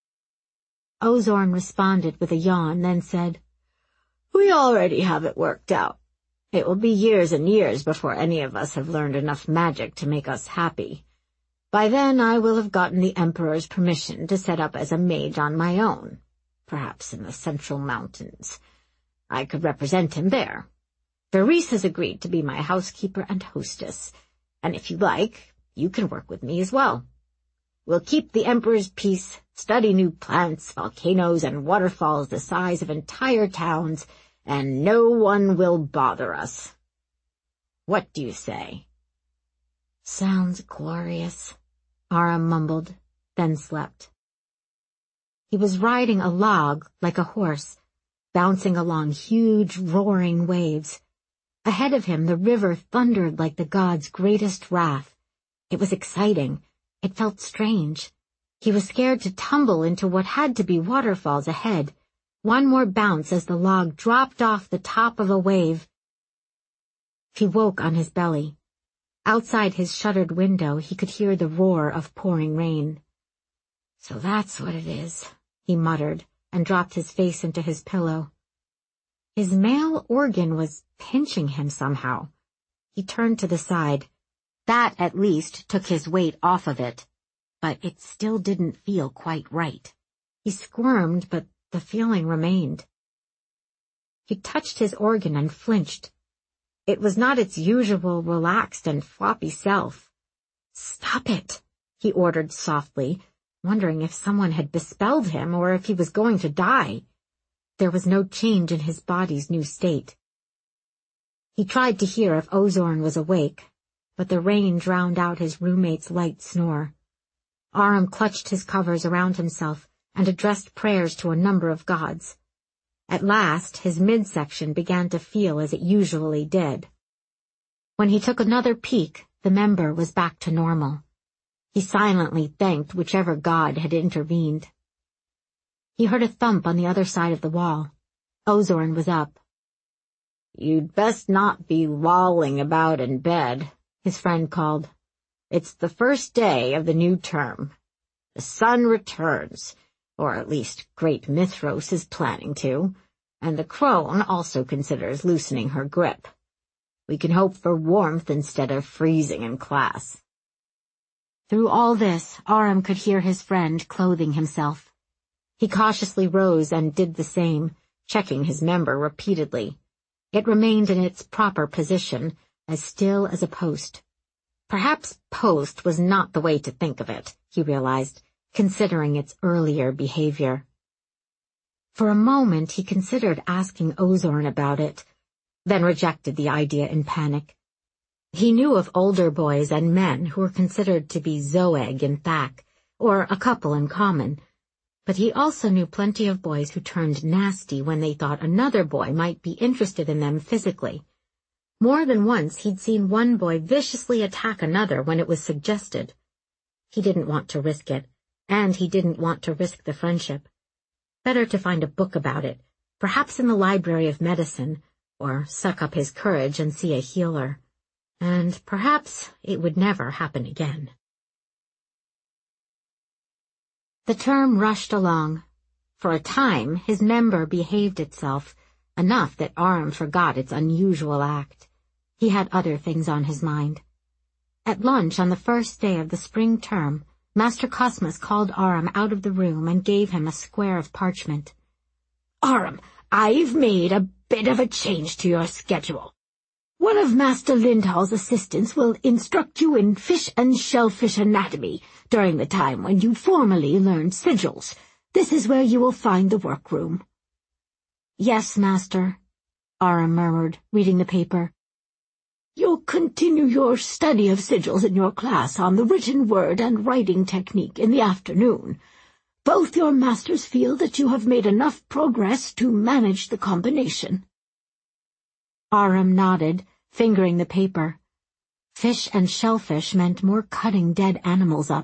Ozorn responded with a yawn, then said, We already have it worked out. It will be years and years before any of us have learned enough magic to make us happy. By then I will have gotten the Emperor's permission to set up as a mage on my own, perhaps in the Central Mountains. I could represent him there. Varys has agreed to be my housekeeper and hostess, and if you like, you can work with me as well. We'll keep the Emperor's peace, study new plants, volcanoes, and waterfalls the size of entire towns, and no one will bother us. What do you say? Sounds glorious, Aram mumbled, then slept. He was riding a log like a horse, bouncing along huge, roaring waves. Ahead of him, the river thundered like the god's greatest wrath. It was exciting. It felt strange. He was scared to tumble into what had to be waterfalls ahead. One more bounce as the log dropped off the top of a wave. He woke on his belly. Outside his shuttered window, he could hear the roar of pouring rain. So that's what it is, he muttered, and dropped his face into his pillow. His male organ was pinching him somehow. He turned to the side. That, at least, took his weight off of it. But it still didn't feel quite right. He squirmed, but the feeling remained. He touched his organ and flinched. It was not its usual relaxed and floppy self. "Stop it," he ordered softly, wondering if someone had bespelled him or if he was going to die. There was no change in his body's new state. He tried to hear if Ozorn was awake, but the rain drowned out his roommate's light snore. Aram clutched his covers around himself and addressed prayers to a number of gods. At last, his midsection began to feel as it usually did. When he took another peek, the member was back to normal. He silently thanked whichever god had intervened. He heard a thump on the other side of the wall. Ozorn was up. "You'd best not be lolling about in bed," his friend called. "It's the first day of the new term. The sun returns, or at least Great Mithros is planning to, and the crone also considers loosening her grip. We can hope for warmth instead of freezing in class." Through all this, Aram could hear his friend clothing himself. He cautiously rose and did the same, checking his member repeatedly. It remained in its proper position, as still as a post. Perhaps post was not the way to think of it, he realized, considering its earlier behavior. For a moment he considered asking Ozorn about it, then rejected the idea in panic. He knew of older boys and men who were considered to be Zoeg in Thak, or a couple in common, but he also knew plenty of boys who turned nasty when they thought another boy might be interested in them physically. More than once he'd seen one boy viciously attack another when it was suggested. He didn't want to risk it, and he didn't want to risk the friendship. Better to find a book about it, perhaps in the Library of Medicine, or suck up his courage and see a healer. And perhaps it would never happen again. The term rushed along. For a time, his member behaved itself, enough that Aram forgot its unusual act. He had other things on his mind. At lunch on the first day of the spring term, Master Cosmas called Aram out of the room and gave him a square of parchment. "Aram, I've made a bit of a change to your schedule. One of Master Lindhall's assistants will instruct you in fish and shellfish anatomy during the time when you formally learn sigils. This is where you will find the workroom." "Yes, Master," Aram murmured, reading the paper. "You'll continue your study of sigils in your class on the written word and writing technique in the afternoon. Both your masters feel that you have made enough progress to manage the combination." Aram nodded, fingering the paper. Fish and shellfish meant more cutting dead animals up.